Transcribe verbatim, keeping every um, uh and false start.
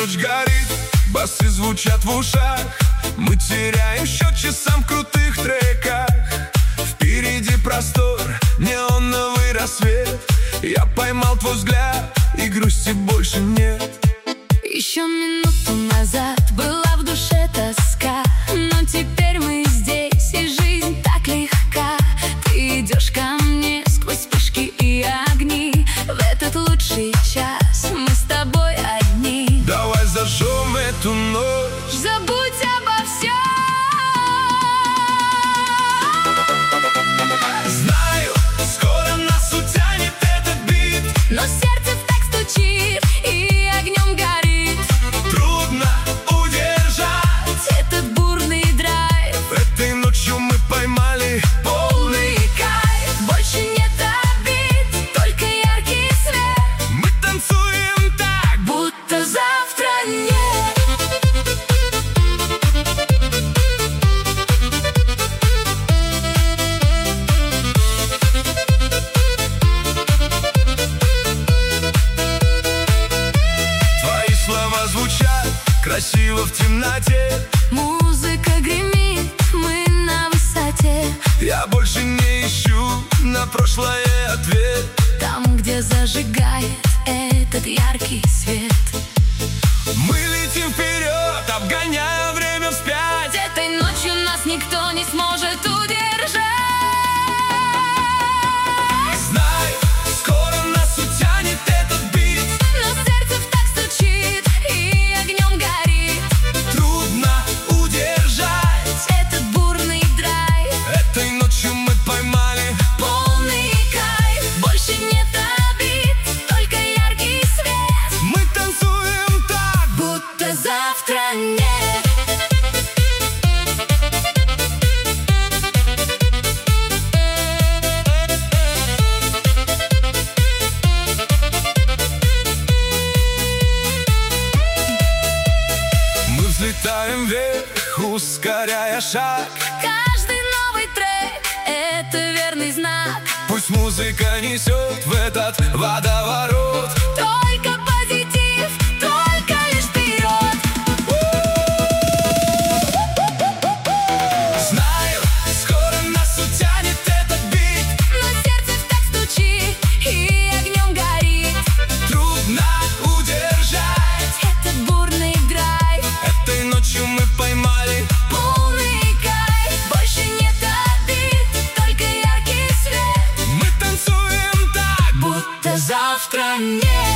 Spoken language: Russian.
ночь горит, басы звучат в ушах. Мы теряем счет часам в крутых треках. Впереди простор, неоновый рассвет. Я поймал твой взгляд, и грусти больше нет. Еще минуту назад была в душе тоска, но теперь мы здесь, и жизнь так легка. Ты идешь ко мне сквозь вспышки и огни. В этот лучший час мы с тобой одни. Давай зажжем эту ночь, забудь обо всем. Знаю, скоро нас утянет этот бит, но сердце так стучит и огнем горит. Трудно удержать этот бурный драйв. Этой ночью мы поймали полный кайф. Больше нет обид, только яркий свет. Мы танцуем так, будто завтра нет. Твои слова звучат красиво в темноте. Музыка гремит, мы на высоте. Я больше не ищу на прошлое ответ. Там, где зажигает этот яркий свет, мы летим вперед, обгоняя время вспять. этой ночью нас никто не сможет удержать. Знай, скоро нас утянет этот бит, но сердце так стучит и огнем горит. Трудно удержать этот бурный драйв. Этой ночью мы поймали полный кайф. Больше нет обид, только яркий свет. Мы танцуем так, будто завтра нет. взлетаем вверх, ускоряя шаг. Каждый новый трек — это верный знак. Пусть музыка несет в этот водоворот. Только позитив, только лишь вперед. Знаю, скоро нас утянет этот бит, но сердце так стучит и огнем горит. Трудно удержать этот бурный драйв. Этой ночью мы поймали полный кайф. Больше нет обид, только яркий свет. Мы танцуем так, будто завтра нет.